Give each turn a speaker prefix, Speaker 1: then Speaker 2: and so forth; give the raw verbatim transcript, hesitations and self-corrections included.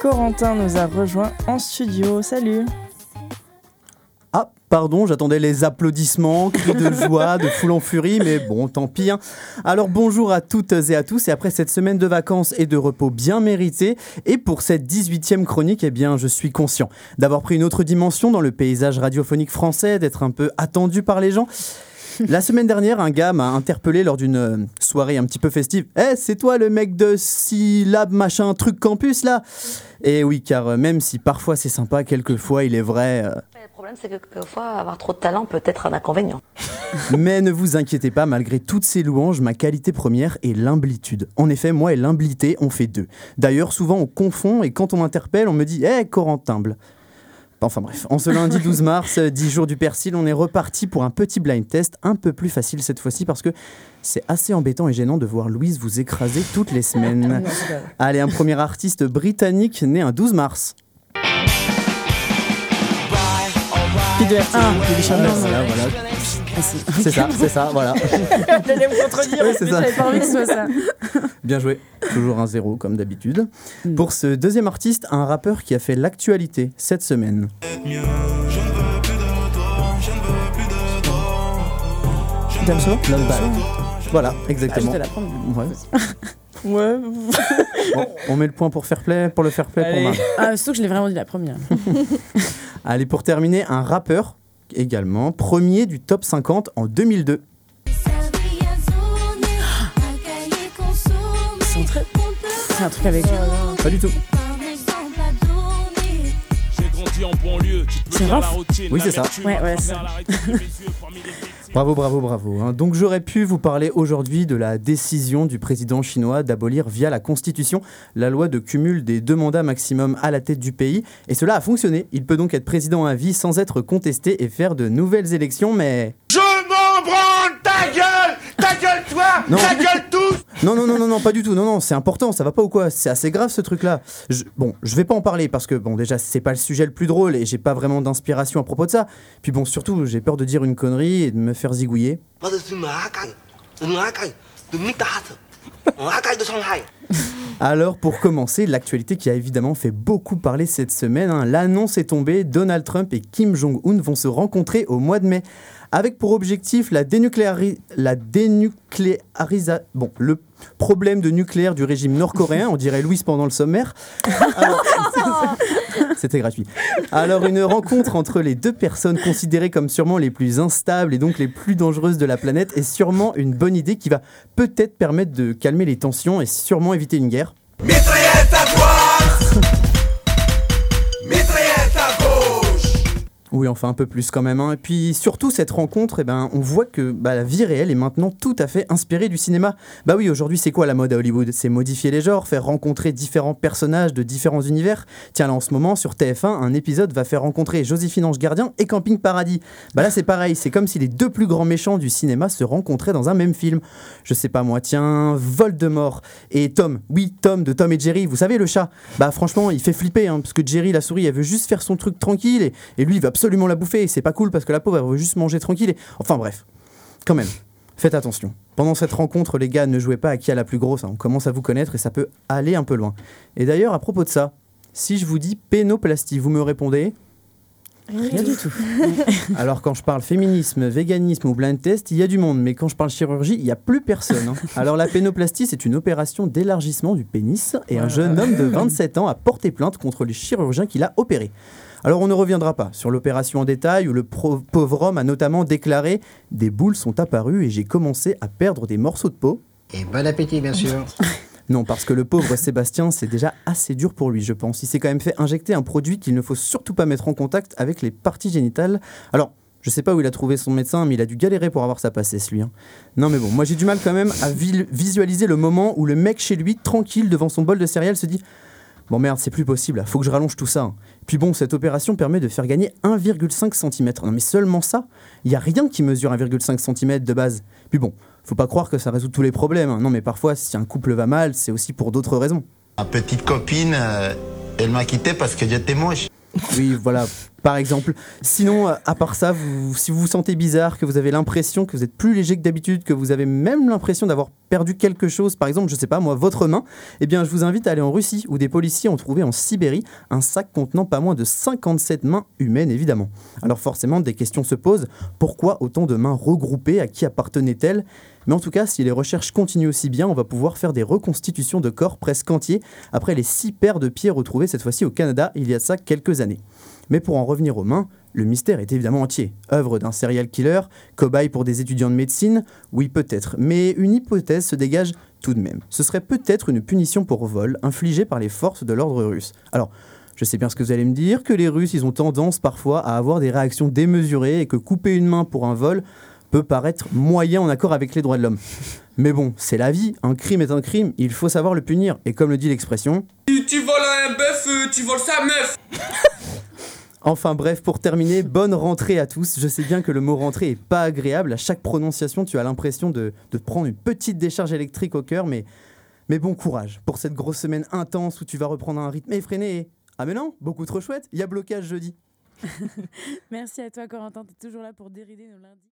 Speaker 1: Corentin nous a rejoint en studio. Salut.
Speaker 2: Ah, pardon, j'attendais les applaudissements, cris de joie, de foule en furie, mais bon, tant pis. Hein. Alors bonjour à toutes et à tous, et après cette semaine de vacances et de repos bien méritée, et pour cette dix-huitième chronique, eh bien, je suis conscient d'avoir pris une autre dimension dans le paysage radiophonique français, d'être un peu attendu par les gens. La semaine dernière, un gars m'a interpellé lors d'une soirée un petit peu festive. « Eh, hey, c'est toi le mec de Syllab machin truc campus là ?» Et oui, car même si parfois c'est sympa, quelquefois il est vrai... Euh...
Speaker 3: Le problème, c'est que quelquefois, avoir trop de talent peut être un inconvénient.
Speaker 2: Mais ne vous inquiétez pas, malgré toutes ces louanges, ma qualité première est l'humblitude. En effet, moi et l'humilité, on fait deux. D'ailleurs, souvent on confond et quand on m'interpelle, on me dit « Eh, hey, Corentin humble !» Enfin bref, en ce lundi douze mars, dix jours du persil, on est reparti pour un petit blind test, un peu plus facile cette fois-ci parce que c'est assez embêtant et gênant de voir Louise vous écraser toutes les semaines. Allez, un premier artiste britannique né un douze mars.
Speaker 1: Qui doit être ah,
Speaker 2: voilà, voilà, voilà. C'est ça, c'est ça, voilà.
Speaker 1: J'allais me contredire, oui, c'est ça. J'avais pas envie que ce soit ça.
Speaker 2: Bien joué, toujours un zéro comme d'habitude. Mm. Pour ce deuxième artiste, un rappeur qui a fait l'actualité cette semaine.
Speaker 1: Damso ?
Speaker 2: Voilà, exactement.
Speaker 1: Ah, j'étais la première.
Speaker 2: Ouais.
Speaker 1: Ouais.
Speaker 2: Bon, on met le point pour fair play, pour le fair play pour Marc.
Speaker 1: Ah, surtout que je l'ai vraiment dit la première.
Speaker 2: Allez, pour terminer, un rappeur également, premier du top cinquante en deux mille deux.
Speaker 1: C'est un, truc... C'est un truc avec...
Speaker 2: Pas du tout.
Speaker 1: C'est Rof ?
Speaker 2: Oui, c'est ça.
Speaker 1: Ouais, ouais, c'est ça.
Speaker 2: Bravo, bravo, bravo. Hein. Donc j'aurais pu vous parler aujourd'hui de la décision du président chinois d'abolir via la Constitution la loi de cumul des deux mandats maximum à la tête du pays. Et cela a fonctionné. Il peut donc être président à vie sans être contesté et faire de nouvelles élections, mais...
Speaker 4: Je m'en branle, ta gueule, ta gueule toi,
Speaker 2: non.
Speaker 4: ta gueule tous.
Speaker 2: Non, non, non, non, non, pas du tout. Non, non, c'est important, ça va pas ou quoi ? C'est assez grave ce truc-là. Je, bon, je vais pas en parler parce que, bon, déjà, c'est pas le sujet le plus drôle et j'ai pas vraiment d'inspiration à propos de ça. Puis bon, surtout, j'ai peur de dire une connerie et de me faire zigouiller. Alors, pour commencer, l'actualité qui a évidemment fait beaucoup parler cette semaine, hein, l'annonce est tombée, Donald Trump et Kim Jong-un vont se rencontrer au mois de mai. Avec pour objectif la, dénucléari- la dénucléarisation... Bon, le problème de nucléaire du régime nord-coréen, on dirait Louise pendant le sommaire. Alors, c'était gratuit. Alors, une rencontre entre les deux personnes considérées comme sûrement les plus instables et donc les plus dangereuses de la planète est sûrement une bonne idée qui va peut-être permettre de calmer les tensions et sûrement éviter une guerre.
Speaker 4: Mitraillette à droite. Mitraillette à gauche.
Speaker 2: Oui, enfin un peu plus quand même. Hein. Et puis surtout cette rencontre, eh ben, on voit que bah, la vie réelle est maintenant tout à fait inspirée du cinéma. Bah oui, aujourd'hui c'est quoi la mode à Hollywood ? C'est modifier les genres, faire rencontrer différents personnages de différents univers. Tiens là en ce moment sur T F un, un épisode va faire rencontrer Joséphine Ange Gardien et Camping Paradis. Bah là c'est pareil, c'est comme si les deux plus grands méchants du cinéma se rencontraient dans un même film. Je sais pas moi, tiens, Voldemort et Tom. Oui, Tom de Tom et Jerry, vous savez le chat ? Bah franchement il fait flipper, hein, parce que Jerry la souris elle veut juste faire son truc tranquille et, et lui il va absolument la bouffer et c'est pas cool parce que la pauvre elle veut juste manger tranquille et... Enfin bref, quand même, faites attention. Pendant cette rencontre les gars ne jouez pas à qui a la plus grosse, hein. On commence à vous connaître et ça peut aller un peu loin. Et d'ailleurs à propos de ça, si je vous dis pénoplastie, vous me répondez ?
Speaker 1: Rien du tout.
Speaker 2: Alors quand je parle féminisme, véganisme ou blind test, il y a du monde, mais quand je parle chirurgie, il n'y a plus personne. Hein. Alors la pénoplastie, c'est une opération d'élargissement du pénis et un jeune homme de vingt-sept ans a porté plainte contre le chirurgien qui l'a opéré. Alors on ne reviendra pas sur l'opération en détail où le pro- pauvre homme a notamment déclaré « Des boules sont apparues et j'ai commencé à perdre des morceaux de peau. »
Speaker 5: Et bon appétit bien sûr.
Speaker 2: Non, parce que le pauvre Sébastien, c'est déjà assez dur pour lui, je pense. Il s'est quand même fait injecter un produit qu'il ne faut surtout pas mettre en contact avec les parties génitales. Alors, je sais pas où il a trouvé son médecin, mais il a dû galérer pour avoir sa passesse, lui. Hein. Non, mais bon, moi j'ai du mal quand même à vi- visualiser le moment où le mec chez lui, tranquille, devant son bol de céréales, se dit « Bon merde, c'est plus possible, là, faut que je rallonge tout ça. Hein. » Puis bon, cette opération permet de faire gagner un virgule cinq centimètres. Non mais seulement ça, il n'y a rien qui mesure un virgule cinq centimètres de base. Puis bon, faut pas croire que ça résout tous les problèmes. Hein. Non mais parfois, si un couple va mal, c'est aussi pour d'autres raisons.
Speaker 6: Ma petite copine, euh, elle m'a quitté parce que j'étais moche.
Speaker 2: Oui, voilà, par exemple. Sinon, euh, à part ça, vous, si vous vous sentez bizarre, que vous avez l'impression que vous êtes plus léger que d'habitude, que vous avez même l'impression d'avoir perdu quelque chose, par exemple, je sais pas moi, votre main, eh bien je vous invite à aller en Russie où des policiers ont trouvé en Sibérie un sac contenant pas moins de cinquante-sept mains humaines évidemment. Alors forcément des questions se posent, pourquoi autant de mains regroupées, à qui appartenaient-elles ? Mais en tout cas, si les recherches continuent aussi bien, on va pouvoir faire des reconstitutions de corps presque entiers après les six paires de pieds retrouvées cette fois-ci au Canada il y a de ça quelques années. Mais pour en revenir aux mains, le mystère est évidemment entier. Œuvre d'un serial killer, cobaye pour des étudiants de médecine, oui peut-être, mais une hypothèse se dégage tout de même. Ce serait peut-être une punition pour vol infligée par les forces de l'ordre russe. Alors, je sais bien ce que vous allez me dire, que les Russes, ils ont tendance parfois à avoir des réactions démesurées et que couper une main pour un vol peut paraître moyen en accord avec les droits de l'homme. Mais bon, c'est la vie, un crime est un crime, il faut savoir le punir. Et comme le dit l'expression...
Speaker 5: Tu, tu voles un bœuf, euh, tu voles sa meuf.
Speaker 2: Enfin bref, pour terminer, bonne rentrée à tous. Je sais bien que le mot rentrée est pas agréable. À chaque prononciation, tu as l'impression de, de te prendre une petite décharge électrique au cœur, mais, mais bon courage pour cette grosse semaine intense où tu vas reprendre un rythme effréné et... Ah mais non, beaucoup trop chouette, il y a blocage jeudi.
Speaker 1: Merci à toi Corentin, t'es toujours là pour dérider nos lundis.